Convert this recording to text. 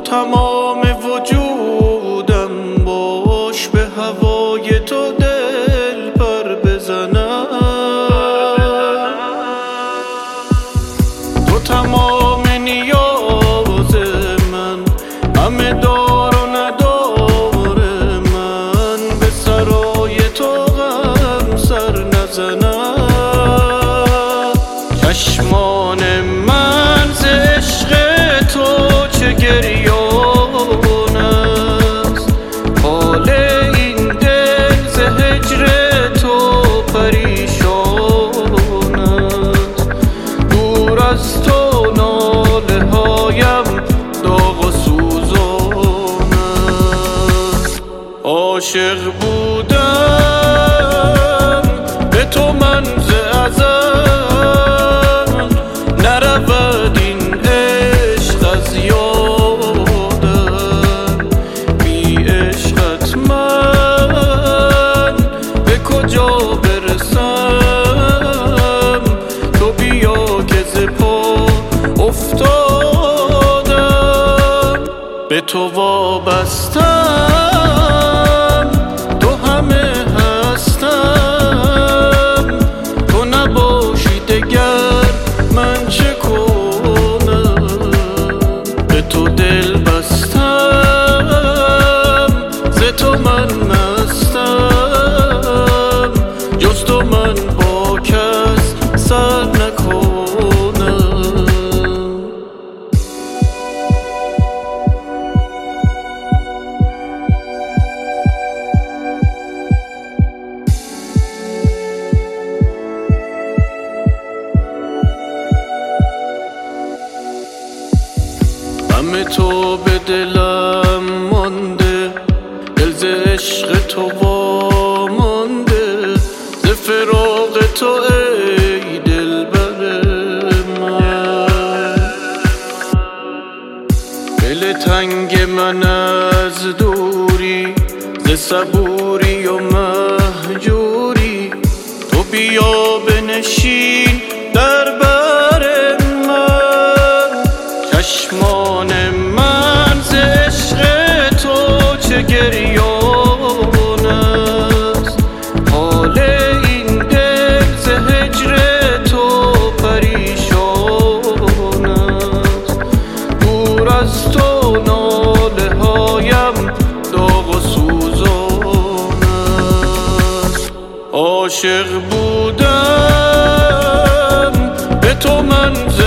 تمام وجودم باش به هوای تو دل پر بزنم. تو تمام نیاز من، همه دار و ندار من، به سرای تو غم سر نزنم. چشمان من ز عشق تو چه گریان است، حال این دل ز هجر تو پریشان است. دور از تو ناله هایم داغ و سوزان است. عاشق بودم به تو من ز ازل، نرود این عشق از یادم. بی عشقت من به کجا برسم؟ تو بیا که ز پا افتادم. به تو وابستم، تو همه هستم. تو نباشی دگر من چه کنم؟ به تو دل بستم، ز تو من مستم. جز تو من با کس سر نکنم. همه تو به دلم مانده، دل ز عشق تو وامانده. ز فراق تو ای دلبر من، دل تنگ من از دوری، ز صبوری و مهجوری. تو بیا بنشین در بر من. چشمان من ز عشق تو چه گریان است، حال این دل ز هجر تو پریشان است. دور از تو ناله هایم داغ و سوزان است. عاشق بودم به تو من